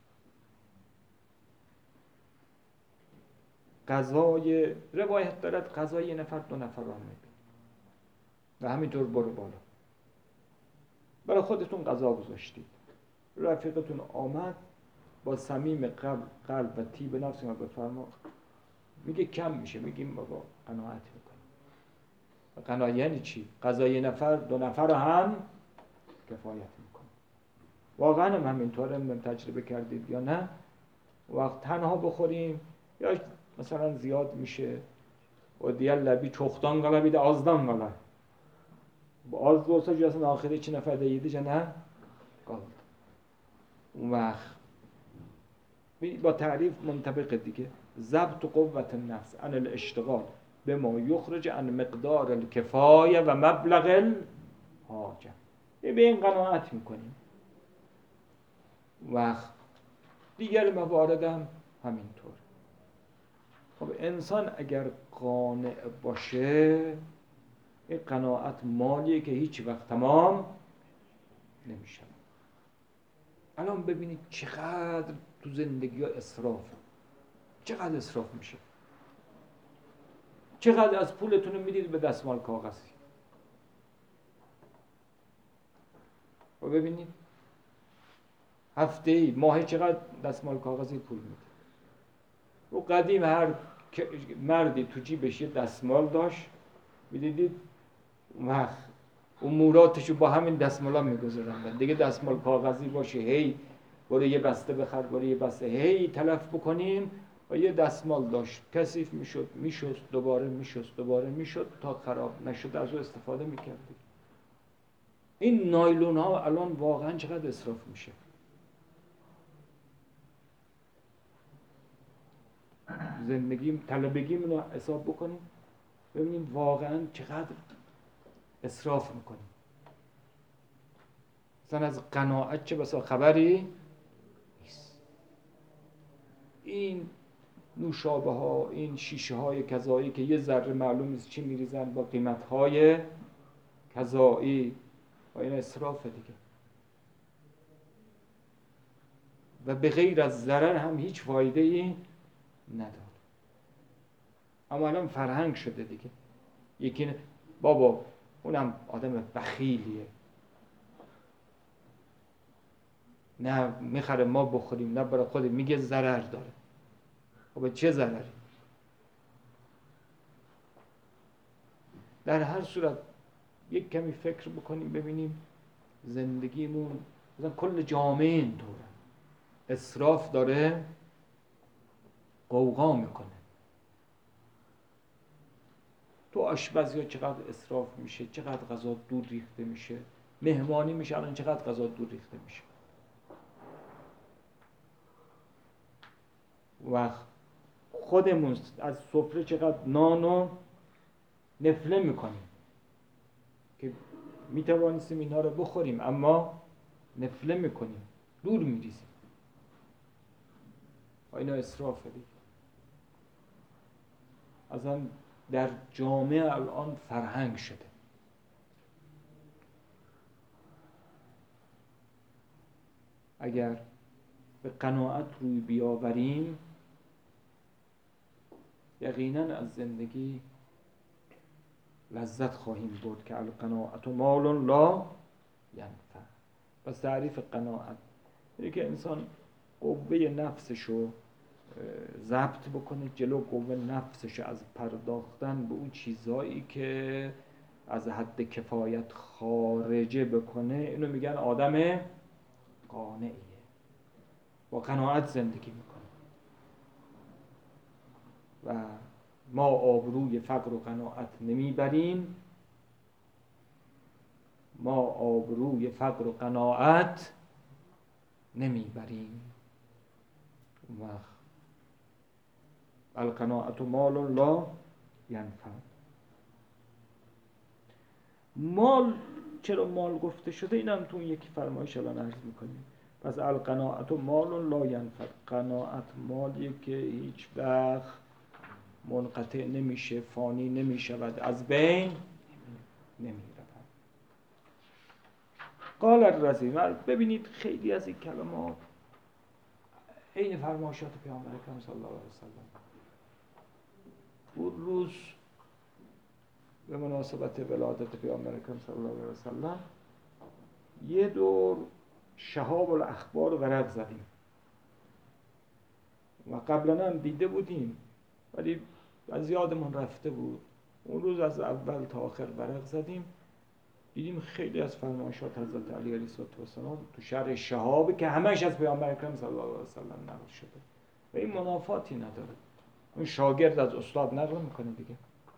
غذای روایت دارد غذای یه نفر دو نفر رو میبین و همینطور برو بالا. برای خودتون غذا گذاشتید، رفیقتون آمد با صمیم قلب قلب و طیب نفس ما بفرما، میگه کم میشه، میگیم بابا قناعت میکنیم. و قناعت یعنی چی؟ غذای نفر دو نفر رو هم کفایت میکنه. واقعا هم همینطوره، من تجربه کردید یا نه؟ وقت تنها بخوریم یا مثلا زیاد میشه و دیگر لبی چختان گلا بیده آزدان گلا با آز دوستا جاسن آخری چی نفر دیده جا نه؟ گالد. اون وقت با تعریف منطبق دیگه: ضبط قوت النفس عن الاشتغال بما یخرج عن مقدار الکفایه و مبلغ الحاجه. به این قناعت میکنیم. وقت دیگر مواردم همینطور. خب انسان اگر قانع باشه، این قناعت مالیه که هیچ وقت تمام نمیشه. الان ببینید چقدر تو زندگی ها اسراف، چقدر اسراف میشه. چقدر از پولتون رو میدید به دستمال کاغذی. و ببینید هفته ای ماهی چقدر دستمال کاغذی پول میده. و قدیم هر مردی تو جیبش یه دستمال داشت، میدیدید وقت اموراتشو با همین دستمالا میگذارن. دیگه دستمال کاغذی باشه هی برو یه بسته بخر، برو یه بسته هی تلف بکنیم. و یه دستمال داشت، کثیف میشد، میشست، دوباره میشست، دوباره میشد تا خراب نشد، از او استفاده میکردیم. این نایلون ها الان واقعا چقدر اسراف میشه. زندگی طلبگیمون رو حساب بکنیم ببینیم واقعا چقدر اسراف میکنیم. مثلا از قناعت چه بسا خبری نیست. این نوشابه ها، این شیشه های کذایی که یه ذره معلوم نیست چی میریزن با قیمت های کذایی، و این اسراف دیگه. و به غیر از ضرر هم هیچ فایده ای نداره. اما الان فرهنگ شده دیگه. یکی بابا اونم آدم بخیلیه، نه میخره ما بخوریم نه برای خود، میگه ضرر داره. خب چه ضرری؟ در هر صورت یک کمی فکر بکنیم ببینیم زندگیمون، مثلا کل جامعه اینطوره، اسراف داره قوقا میکنه. تو آشپزی ها چقدر اسراف میشه، چقدر غذا دور ریخته میشه. مهمانی میشه الان چقدر غذا دور ریخته میشه. و خودمون از سفره چقدر نانو نفله میکنیم که میتوانستیم اینا رو بخوریم، اما نفله میکنیم، دور میریزیم. اینا اسرافه دیگه. اصلا در جامعه الان فرهنگ شده. اگر به قناعت روی بیاوریم یقینا از زندگی لذت خواهیم برد که القناعت مال لا ینفع. پس تعریف قناعت اینه که انسان قوه نفسشو ضبط بکنه، جلو قوه نفسش از پرداختن به اون چیزایی که از حد کفایت خارجه بکنه، اینو میگن آدم قانعیه، با قناعت زندگی میکنه. و ما آبروی فقر و قناعت نمیبریم، ما آبروی فقر و قناعت نمیبریم. و القناعت مال لا ینفع. مال، چرا مال گفته شده؟ اینم تو یکی فرمایش الان عرض میکنیم. پس القناعت مال لا ینفع، قناعت مالیه که هیچ وقت منقطع نمیشه، فانی نمیشود، از بین نمیره. قال الرضی. ببینید خیلی از این کلمات عین فرمایشات پیامبر اکرم صلی الله علیه و سلم. اون روز به مناسبت ولادت پیامبر اکرم صلی الله علیه و سلم یه دور شهاب الاخبار ورق زدیم و قبلا هم دیده بودیم ولی از یادمون رفته بود. اون روز از اول تا آخر ورق زدیم، دیدیم خیلی از فرمایشات حضرت علی علیه السلام تو شرح شهابه که همش از پیامبر اکرم صلی الله علیه و سلم نقل شده و این منافاتی نداره. اون شاگرد از استاد نقل میکنه دیگه،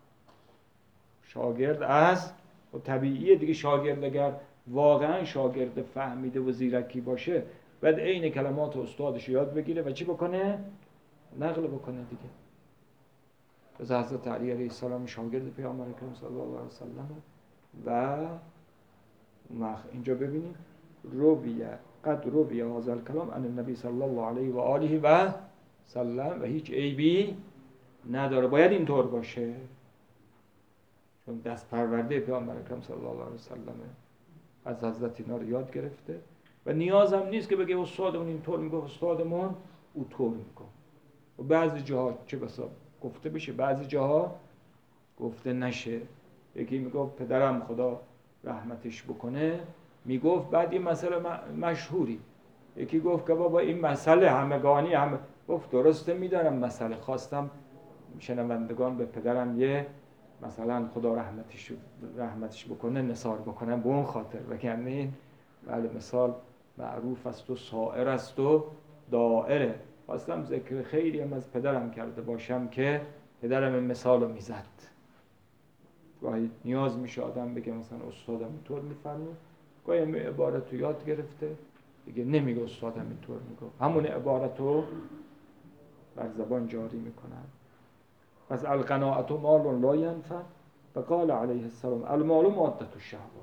شاگرد از، و طبیعیه دیگه، شاگرد اگر واقعا شاگرد فهمیده و زیرکی باشه بعد عین کلمات استادش یاد بگیره و چی بکنه؟ نقل بکنه دیگه. از حضرت علی علیه السلام شاگرد پیامبر اکرم صلی الله علیه و سلم و اینجا ببینیم رویه قد رویه هذا الکلام عن النبی صلی الله علیه و آله و سلم و هیچ عیبی نداره. باید اینطور باشه چون دست پرورده پیامبر اکرم صلی الله علیه و سلم از حضرت اینا رو یاد گرفته و نیاز هم نیست که بگه استادمون اینطور میگه، استادمون اونطور میگه. و بعضی جاها چه بسا گفته بشه، بعضی جاها گفته نشه. یکی میگفت پدرم خدا رحمتش بکنه، میگفت بعد این مسئله مشهوری، یکی گفت که بابا این مسئله همگانی، همه گفت درسته میدارم مسئله، خواستم شنوندگان به پدرم یه مثلا خدا رحمتش رحمتش بکنه نثار بکنم به اون خاطر، وگرنه این بله مثال معروف است و سائر است و دائره. خواستم ذکر خیری هم از پدرم کرده باشم که پدرم این مثال رو میزد. گاهی نیاز میشه آدم بگه مثلا استادم اینطور میفرمه، گاهی همه عبارت رو یاد گرفته دیگه نمیگه استادم اینطور میگه، همون عبارت رو بر زبان جاری میکنن. پس القناعت مال لا ینفع و قال علیه السلام المال مادة الشهوات.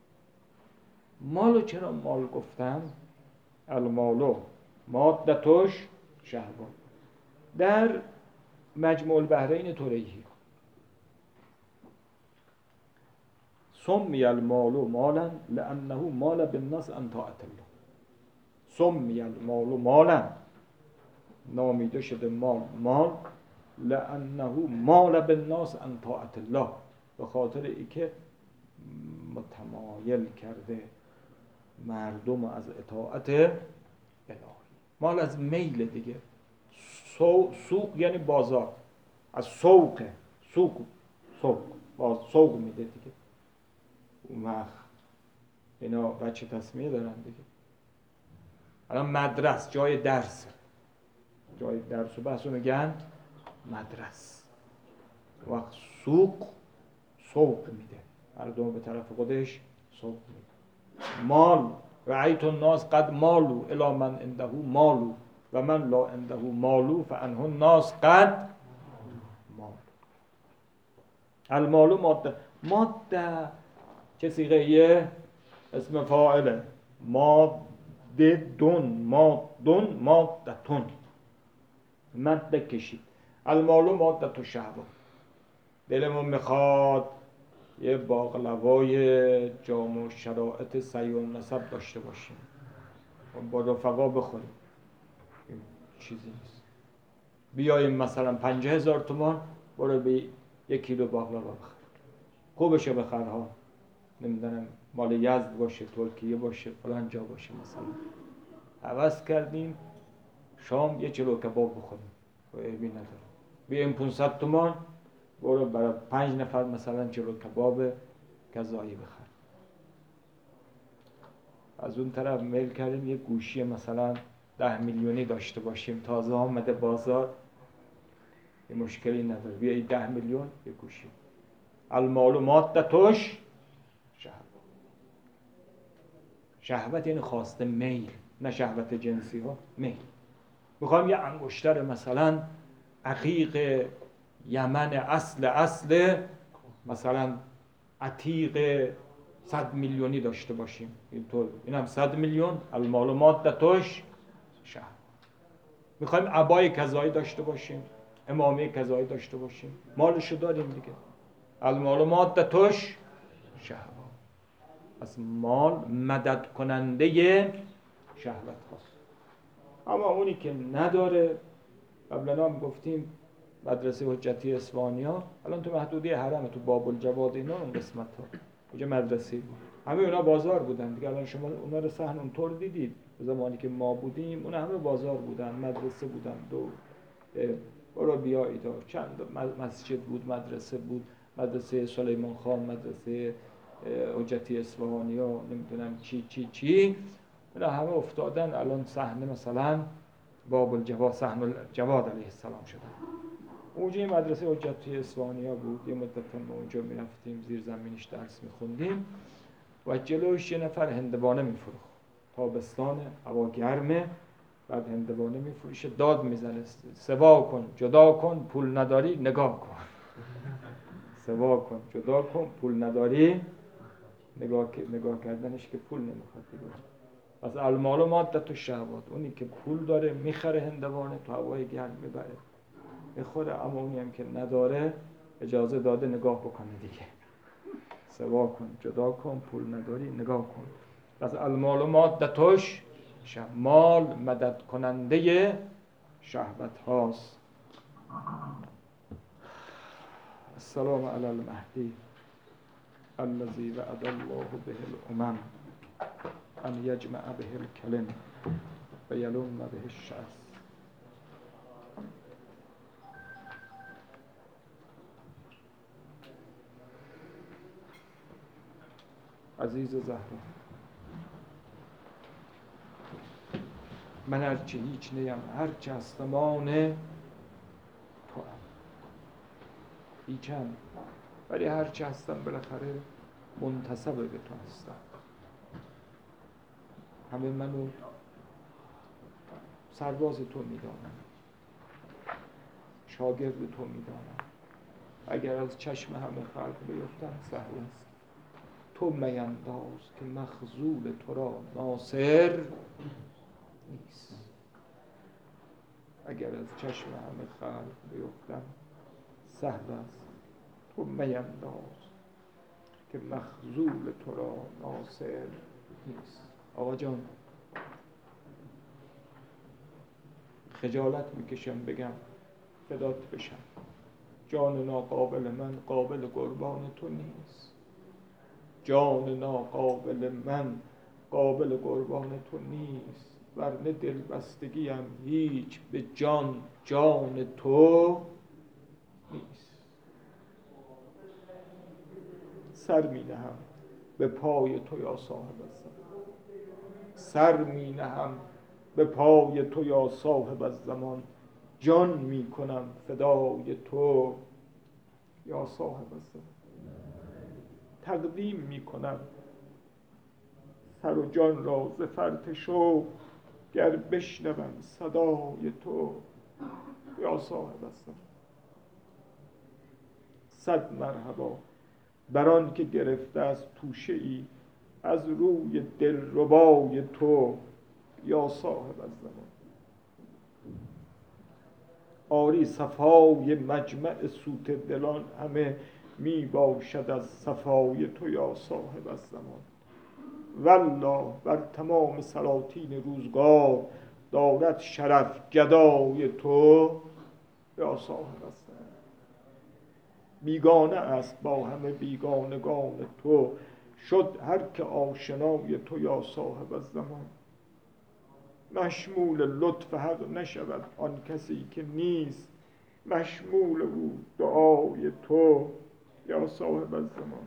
مالو چرا مال گفتم؟ المال مادة الشهوات. در مجموع البحرین توریحی سمی المال مالا لانه مال بالناس عن طاعت الله. سمی المال مالا، نامیده شده مال مال، لانه مال بالناس عن طاعت الله، به خاطر ای که متمایل کرده مردم از اطاعت الهی. مال از میل دیگه، سو، سوق یعنی بازار، از سوق، سوق سوق باز سوق میده دیگه. اون وقت اینا بچه تصمیه دارن دیگه. الان مدرس جای درس، جای درس و بحث رو میگن مدرس. وقت سوق سوق میده، مردم به طرف خودش سوق میده. مال رأیت الناس قد مالو الی من عنده مالو و من لا عنده مالو فعنه الناس قد مال. المالو ماده، ماده چه صیغه یه اسم فاعله، ماده دون، مادون مادتون، ماده کشید. المالو ماده تو شهوات. دلمون میخواد یه باقلوای جام و شرائط سعی و نسب داشته باشیم و با رفقا بخوریم، این چیزی نیست. بیاییم مثلا پنجاه هزار تومان برو به یک کیلو باقلوا بخر، خوبشه بخر ها، نمیدونم مال یزد باشه، ترکیه باشه، فلان جا باشه، مثلا عوض کردیم شام یه چلو کباب بخوریم و عیبی نداره. بیایم پانصد تومان برو برای پنج نفر مثلا چلو کباب گزایی بخر. از اون طرف میل کردیم یه گوشی مثلا ده میلیونی داشته باشیم، تازه آمده بازار، یه مشکلی نداره، بیایی ده میلیون یه گوشی. المال مادتش شهوت. شهوت یعنی خواسته، میل، نه شهوت جنسی ها، میل. میخوایم یه انگشتر مثلا عقیق یمن اصل اصل مثلا عتیق صد میلیونی داشته باشیم، اینطور این هم صد میلیون. المال مادتش شهوت. میخوایم عبای کذایی داشته باشیم، امامه کذایی داشته باشیم، مالشو داریم دیگه. المال مادتش شهوت. از مال مدد کننده شهوت هاست. اما اونی که نداره، قبلا هم گفتیم مدرسه حجتی اصفهانی‌ها الان تو محدوده حرم، تو باب الجواد اینا اون قسمت ها کجا مدرسه بود، همه اونا بازار بودن دیگه. الان شما اونا رو صحن اونطور دیدید، به زمانی که ما بودیم اونا همه بازار بودن، مدرسه بودن، دو برو بیا ایدا چند مسجد بود، مدرسه بود، مدرسه سلیمان خان، مدرسه حجتی اصفهانی‌ها، نمیدونم چی چی چی، اونا همه افتادن الان صحنه مثلا باب الجواد، صحن الجواد علیه السلام شدن. اونجا مدرسه حجتی اصفهانی‌ها بود، یه مدت ما اونجا میرفتیم زیر زمینش درس میخوندیم و جلوش یه نفر هندوانه میفروخت. تابستان، هوا گرمه، بعد هندوانه میفروشه، داد میزنه سوا کن جدا کن، پول نداری نگاه کن. سوا کن جدا کن، پول نداری نگاه نگاه کردنش که پول نمیخواد دیگه. از المال مادت و شهوات، اونی که پول داره میخره هندوانه، تو هوای گرم میبره میخوره، اما اونی هم که نداره اجازه داده نگاه بکنه دیگه. سوا کن جدا کن، پول نداری نگاه کن. از المال مادتش، مال مدد کننده شهوت هاست. السلام علی المهدی الذی وعد الله به الامم ان یجمع به الکلم و یلم به الشعث. عزیز زهرا، من هرچه هیچ نیم، هرچه هستمان تو هم. هیچم، ولی هرچه هستم بالاخره منتسب به تو هستم. همه منو سرباز تو میدانم، شاگرد تو میدانم. اگر از چشم همه خلق بیفتم سهل است. تو مینداز که مخذول تو را ناصر نیست. اگر از چشم همه خلق بیفتم سهل است. تو مینداز که مخذول تو را ناصر نیست. آقا جان، خجالت میکشم بگم فدات بشم، جان ناقابل من قابل قربان تو نیست. جان ناقابل من قابل قربان تو نیست، ورنه دلبستگیم هیچ به جان جان تو نیست. سر می نهم به پای تو یا صاحب الزمان، سر می نهم به پای تو یا صاحب الزمان. جان می کنم فدای تو یا صاحب الزمان. تقدیم می کنم سر و جان را ز فرط شوق، گر بشنوم صدای تو یا صاحب الزمان. صد مرحبا بر آن که گرفته از توشه ای از روی دلربای تو یا صاحب الزمان. آری صفای مجمع سوت دلان همه می باشد از صفای تو یا صاحب الزمان. والله بر تمام سلاطین روزگار دارد شرف گدای تو یا صاحب الزمان. بیگانه است با همه بیگانگان تو، شد هر که آشنای تو یا صاحب الزمان. مشمول لطف حق نشود آن کسی که نیست مشمول او دعای تو یا صاحب الزمان.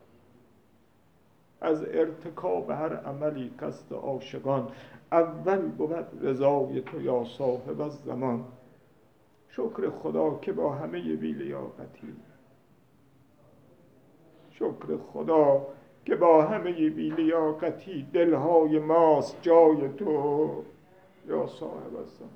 از ارتکاب هر عملی قصد عاشقان اول بود رضای تو یا صاحب الزمان. شکر خدا که با همه بی لیاقتی شکر خدا که با همه بی لیاقتی دلهای ماست جای تو یا صاحب الزمان.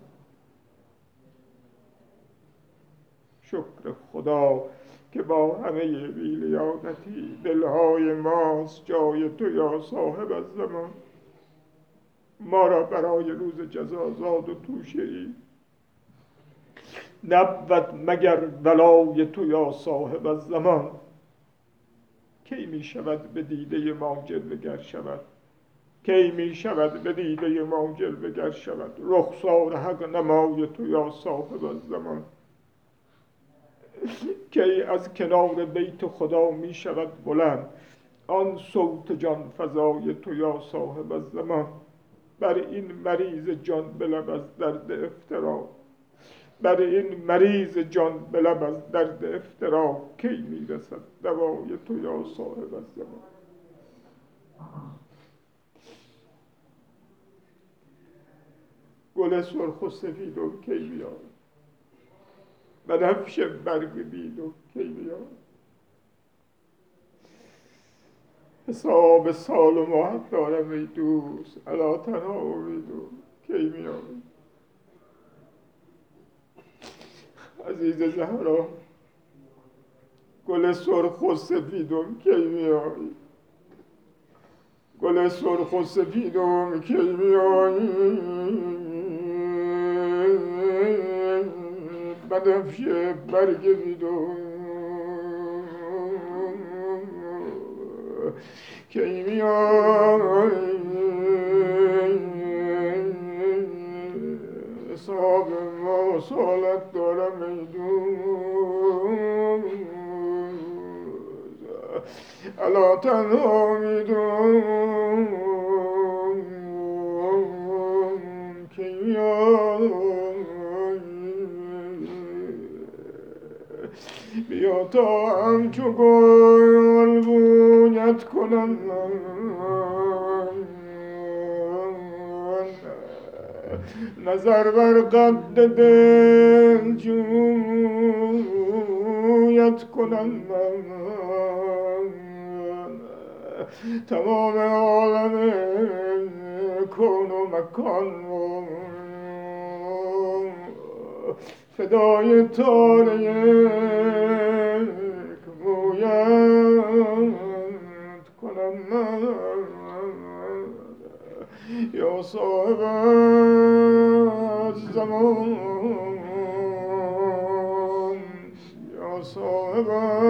شکر خدا که با همه بی لیاقتی دلهای ماست جای تو یا صاحب الزمان. ما را برای روز جزا زاد و توشه ای نبود مگر ولای تو یا صاحب الزمان. کی می شود به دیده ما جلوه گر شود کی می شود به دیده ما جلوه گر شود رخسار حق نمای تو یا صاحب الزمان. کی از کنار بیت خدا می شود بلند آن صوت جان فزای تو یا صاحب الزمان. بر این مریض جان به لب از درد افترا بر این مریض جان به لب از درد افترا کی می رسد دوای تو یا صاحب الزمان. گل سرخ و سفید و کی بیاد بنفش برگ بید و کی بیاد حساب سال و ماه دارم ای دوست الا تنها امید و کی میاد. عزیز زهرا گل سرخ و سفیدم کی میایی گل سرخ و سفیدم کی میایی بنفش برگ بیدم کی میایی حساب ما سالت دارم ای دوست الا تنها میدم کی میایی بیا تا همچو گل بویت کنم نظر بر قد دل جویت کنم تمام عالم کون و مکان فدای تار یک مویت کنم یا صاحب الزمان یا صاحب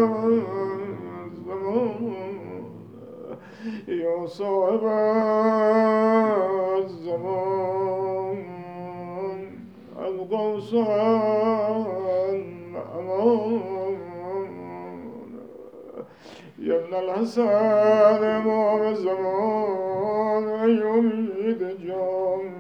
الزمان یا صاحب الزمان الغوث الامان یا ابن الحسن امام الزمان ای امید جان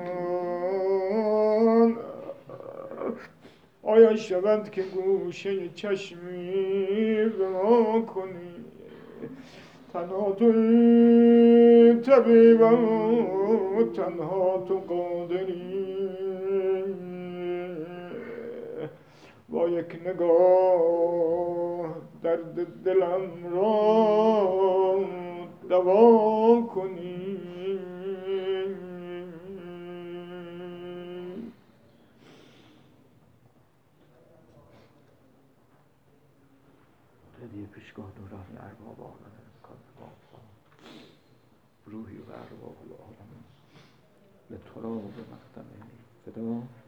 آیا شود که گوشه چشمی به ما کنی تنها توی طبیبم و تنها تو قادری با یک نگاه درد دلم را دوا کنی. هدیه پیشگاه نورانی ارباب عالم روحی و ارواح العالمین لتراب مقدمه فدا